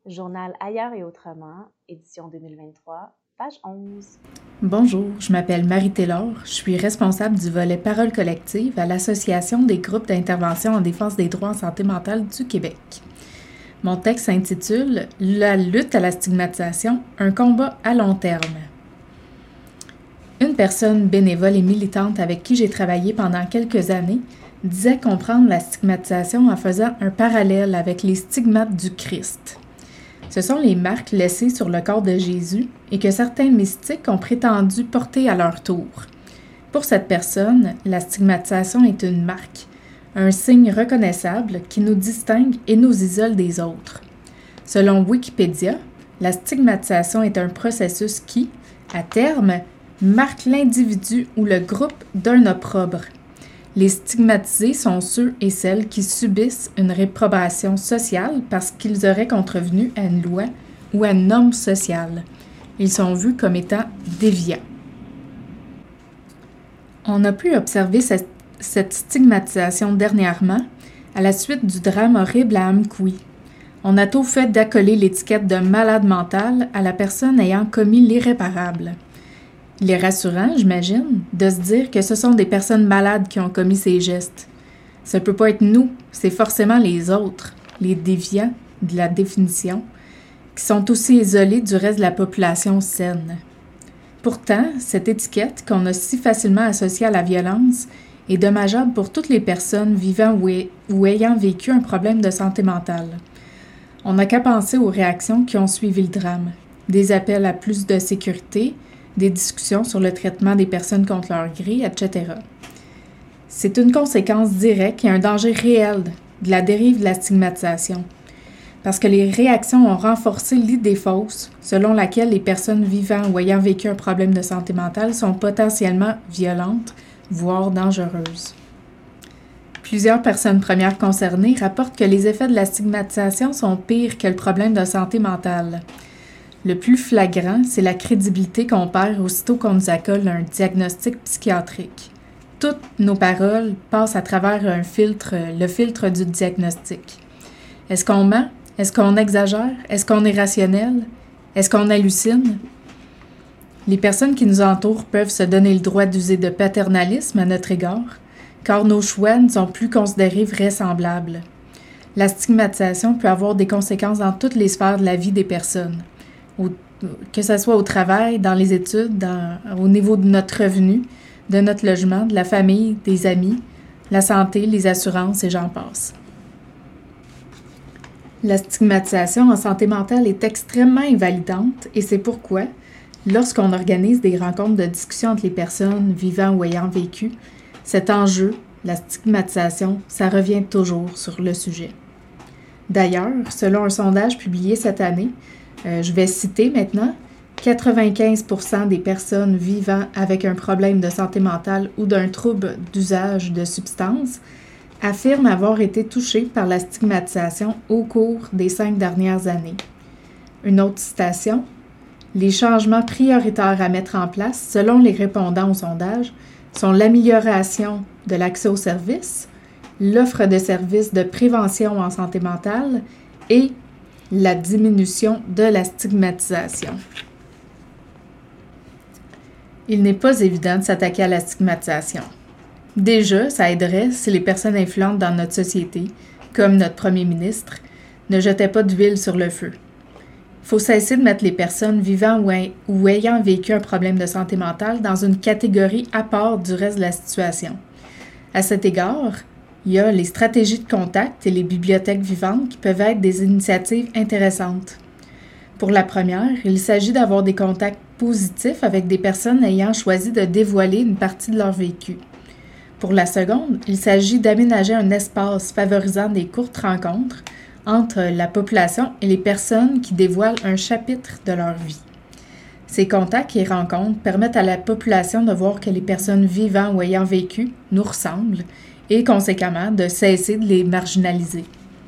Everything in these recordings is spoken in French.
Journal Ailleurs et autrement, édition 2023, page 11. Bonjour, je m'appelle Marie-Taylor, je suis responsable du volet Parole collective à l'Association des groupes d'intervention en défense des droits en santé mentale du Québec. Mon texte s'intitule « La lutte à la stigmatisation, un combat à long terme ». Une personne bénévole et militante avec qui j'ai travaillé pendant quelques années disait comprendre la stigmatisation en faisant un parallèle avec les stigmates du Christ. Ce sont les marques laissées sur le corps de Jésus et que certains mystiques ont prétendu porter à leur tour. Pour cette personne, la stigmatisation est une marque, un signe reconnaissable qui nous distingue et nous isole des autres. Selon Wikipédia, la stigmatisation est un processus qui, à terme, marque l'individu ou le groupe d'un opprobre. Les stigmatisés sont ceux et celles qui subissent une réprobation sociale parce qu'ils auraient contrevenu à une loi ou à une norme sociale. Ils sont vus comme étant déviants. On a pu observer cette stigmatisation dernièrement à la suite du drame horrible à Amqui. On a tout fait d'accoler l'étiquette de malade mental à la personne ayant commis l'irréparable. Il est rassurant, j'imagine, de se dire que ce sont des personnes malades qui ont commis ces gestes. Ça peut pas être nous, c'est forcément les autres, les déviants de la définition, qui sont aussi isolés du reste de la population saine. Pourtant, cette étiquette qu'on a si facilement associée à la violence est dommageable pour toutes les personnes vivant ou ayant vécu un problème de santé mentale. On n'a qu'à penser aux réactions qui ont suivi le drame, des appels à plus de sécurité, des discussions sur le traitement des personnes contre leur gré, etc. C'est une conséquence directe et un danger réel de la dérive de la stigmatisation, parce que les réactions ont renforcé l'idée fausse selon laquelle les personnes vivant ou ayant vécu un problème de santé mentale sont potentiellement violentes, voire dangereuses. Plusieurs personnes premières concernées rapportent que les effets de la stigmatisation sont pires que le problème de santé mentale. Le plus flagrant, c'est la crédibilité qu'on perd aussitôt qu'on nous accole un diagnostic psychiatrique. Toutes nos paroles passent à travers le filtre du diagnostic. Est-ce qu'on ment? Est-ce qu'on exagère? Est-ce qu'on est rationnel? Est-ce qu'on hallucine? Les personnes qui nous entourent peuvent se donner le droit d'user de paternalisme à notre égard, car nos choix ne sont plus considérés vraisemblables. La stigmatisation peut avoir des conséquences dans toutes les sphères de la vie des personnes. Que ce soit au travail, dans les études, au niveau de notre revenu, de notre logement, de la famille, des amis, la santé, les assurances et j'en passe. La stigmatisation en santé mentale est extrêmement invalidante et c'est pourquoi, lorsqu'on organise des rencontres de discussion entre les personnes vivant ou ayant vécu, cet enjeu, la stigmatisation, ça revient toujours sur le sujet. D'ailleurs, selon un sondage publié cette année, je vais citer maintenant, 95% des personnes vivant avec un problème de santé mentale ou d'un trouble d'usage de substances affirment avoir été touchées par la stigmatisation au cours des 5 dernières années. Une autre citation, « Les changements prioritaires à mettre en place, selon les répondants au sondage, sont l'amélioration de l'accès aux services, l'offre de services de prévention en santé mentale et la diminution de la stigmatisation. » Il n'est pas évident de s'attaquer à la stigmatisation. Déjà, ça aiderait si les personnes influentes dans notre société, comme notre premier ministre, ne jetaient pas d'huile sur le feu. Il faut cesser de mettre les personnes vivant ou ayant vécu un problème de santé mentale dans une catégorie à part du reste de la situation. À cet égard, il y a les stratégies de contact et les bibliothèques vivantes qui peuvent être des initiatives intéressantes. Pour la première, il s'agit d'avoir des contacts positifs avec des personnes ayant choisi de dévoiler une partie de leur vécu. Pour la seconde, il s'agit d'aménager un espace favorisant des courtes rencontres entre la population et les personnes qui dévoilent un chapitre de leur vie. Ces contacts et rencontres permettent à la population de voir que les personnes vivant ou ayant vécu nous ressemblent et conséquemment de cesser de les marginaliser.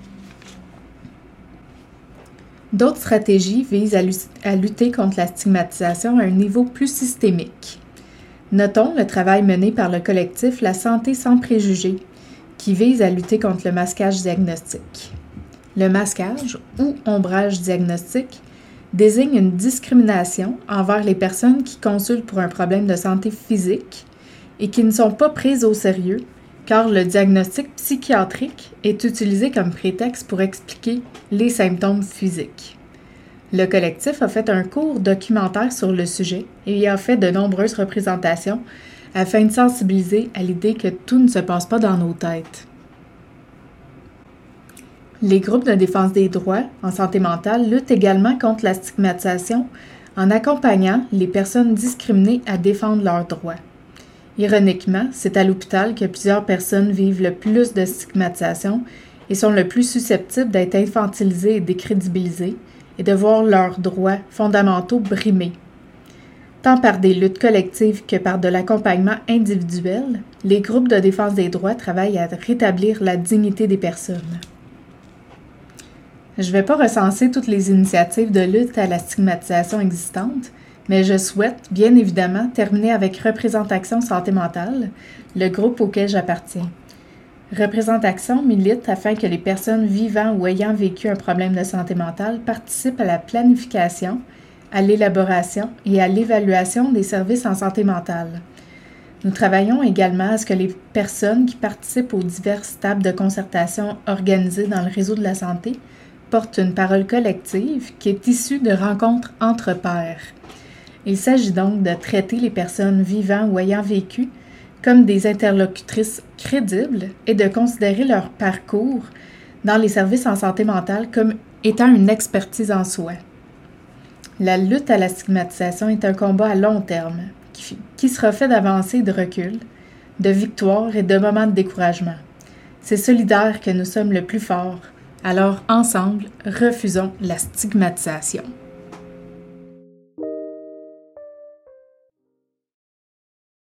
D'autres stratégies visent à lutter contre la stigmatisation à un niveau plus systémique. Notons le travail mené par le collectif La Santé sans préjugés, qui vise à lutter contre le masquage diagnostique. Le masquage ou ombrage diagnostique désigne une discrimination envers les personnes qui consultent pour un problème de santé physique et qui ne sont pas prises au sérieux, car le diagnostic psychiatrique est utilisé comme prétexte pour expliquer les symptômes physiques. Le collectif a fait un court documentaire sur le sujet et y a fait de nombreuses représentations afin de sensibiliser à l'idée que tout ne se passe pas dans nos têtes. Les groupes de défense des droits en santé mentale luttent également contre la stigmatisation en accompagnant les personnes discriminées à défendre leurs droits. Ironiquement, c'est à l'hôpital que plusieurs personnes vivent le plus de stigmatisation et sont le plus susceptibles d'être infantilisées et décrédibilisées et de voir leurs droits fondamentaux brimés. Tant par des luttes collectives que par de l'accompagnement individuel, les groupes de défense des droits travaillent à rétablir la dignité des personnes. Je ne vais pas recenser toutes les initiatives de lutte à la stigmatisation existantes, mais je souhaite, bien évidemment, terminer avec Représentation Santé Mentale, le groupe auquel j'appartiens. Représentation milite afin que les personnes vivant ou ayant vécu un problème de santé mentale participent à la planification, à l'élaboration et à l'évaluation des services en santé mentale. Nous travaillons également à ce que les personnes qui participent aux diverses tables de concertation organisées dans le réseau de la santé portent une parole collective qui est issue de rencontres entre pairs. Il s'agit donc de traiter les personnes vivant ou ayant vécu comme des interlocutrices crédibles et de considérer leur parcours dans les services en santé mentale comme étant une expertise en soi. La lutte à la stigmatisation est un combat à long terme qui sera fait d'avancées et de recul, de victoires et de moments de découragement. C'est solidaire que nous sommes le plus forts. Alors, ensemble, refusons la stigmatisation.